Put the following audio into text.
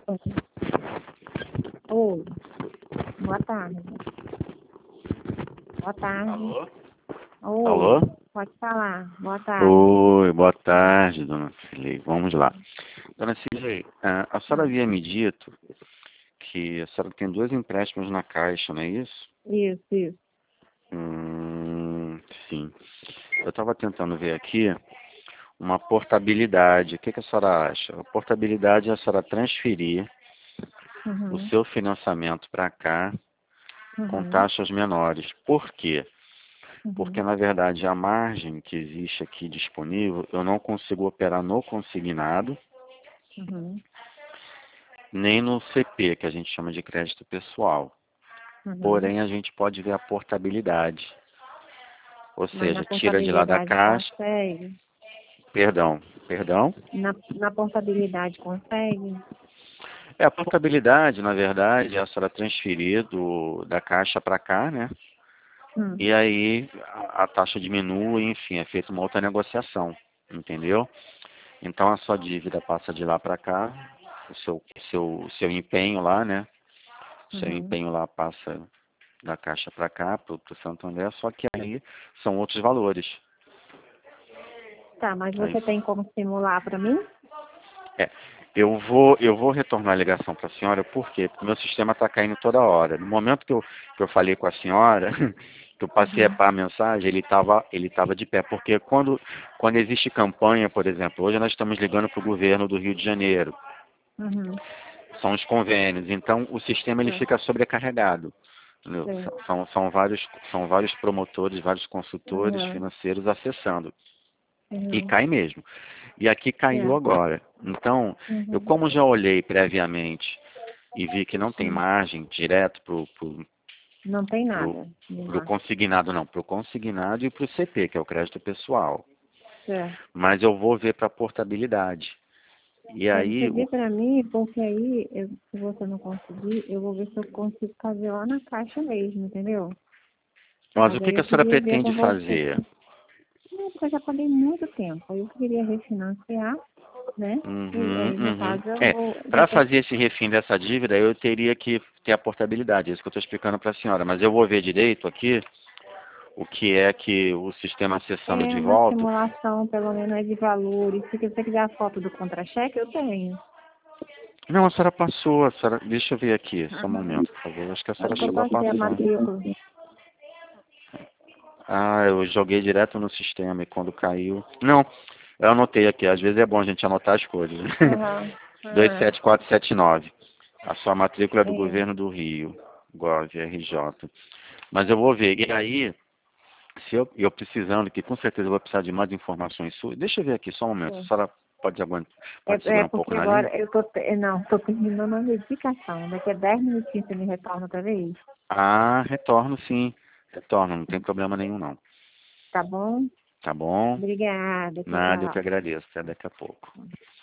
Oi, boa tarde. Boa tarde. Alô? Oi, Alô? pode falar. Boa tarde. Oi, boa tarde, dona Cirlei. Vamos lá. Dona Cirlei, a senhora havia me dito que a senhora tem 2 empréstimos na Caixa, não é isso? Isso. Sim. Eu estava tentando ver aqui uma portabilidade. O que a senhora acha? A portabilidade é a senhora transferir o Uhum. seu financiamento para cá com Uhum. taxas menores. Por quê? Porque, Uhum. na verdade, a margem que existe aqui disponível, eu não consigo operar no consignado, Uhum. nem no CP, que a gente chama de crédito pessoal. Uhum. Porém, a gente pode ver a portabilidade. Ou Mas na seja, tira de lá da portabilidade caixa. consegue? Perdão. Na portabilidade consegue? A portabilidade, na verdade, é a senhora transferir da caixa para cá, né? Hum. E aí a taxa diminui, enfim, é feita uma outra negociação, entendeu? Então a sua dívida passa de lá para cá, o seu empenho lá, né? O seu Uhum. empenho lá passa da Caixa para cá, para o Santander, só que aí são outros valores. Tá, mas Aí, você tem como simular para mim? é, eu vou retornar a ligação para a senhora, por quê? Porque o meu sistema está caindo toda hora. No momento que eu falei com a senhora, que eu passei Uhum. a mensagem, ele tava de pé. Porque quando existe campanha, por exemplo, hoje nós estamos ligando para o governo do Rio de Janeiro, Uhum. são os convênios, então o sistema ele Sim. fica sobrecarregado. Entendeu? Sim. São vários promotores, vários consultores Uhum. financeiros acessando. E Uhum. cai mesmo. E aqui caiu É. agora. Então, eu Uhum. como já olhei previamente e vi que não tem Hum. margem direto pro Não tem pro, nada. pro consignado, não, pro consignado e pro CP, que é o crédito pessoal. Certo. Mas eu vou ver para portabilidade. E Aí você aí, vê pra mim, porque aí, se você não conseguir, eu vou ver se eu consigo fazer lá na caixa mesmo, entendeu? mas o Mas que aí que eu a senhora queria ver pretende com você. fazer? Não, porque eu já paguei muito tempo. Aí eu queria refinanciar, né? E Uhum, aí, no uhum. caso, eu vou. Já Para tô. fazer esse refim dessa dívida, eu teria que ter a portabilidade, é isso que eu estou explicando para a senhora. Mas eu vou ver direito aqui o que é que o sistema acessando É de uma volta. simulação, pelo menos, é de valores. Se você quiser a foto do contra-cheque, eu tenho. Não, a senhora passou, deixa eu ver aqui, só um Uhum. momento, por favor. Acho que a senhora Acho que eu chegou a passei a passar. matrícula. Ah, eu joguei direto no sistema e quando caiu. Não, eu anotei aqui, às vezes é bom a gente anotar as coisas. Aham. É. 27479. A sua matrícula é do É. governo do Rio, Gov, RJ. Mas eu vou ver. E aí, se eu precisando, que com certeza eu vou precisar de mais informações suas. Deixa eu ver aqui, só um momento. A É. senhora pode aguentar, pode segurar um pouco Porque na linha? agora eu tô, não, tô terminando a medicação. Daqui a 10 minutinhos você me retorna outra vez. Ah, retorno sim. Retorno, não tem problema nenhum não. Tá bom? Tá bom? Obrigada, Nada, eu que tchau. agradeço. Até daqui a pouco.